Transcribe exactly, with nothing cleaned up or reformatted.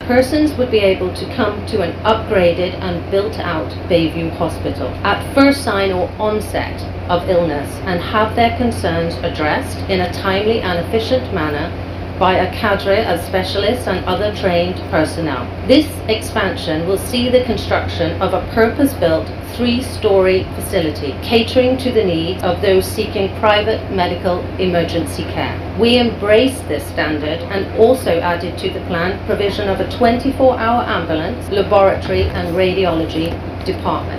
persons would be able to come to an upgraded and built-out Bayview Hospital at first sign or onset of illness and have their concerns addressed in a timely and efficient manner by a cadre of specialists and other trained personnel. This expansion will see the construction of a purpose-built three-story facility catering to the needs of those seeking private medical emergency care. We embrace this standard and also added to the plan provision of a twenty-four hour ambulance, laboratory and radiology department.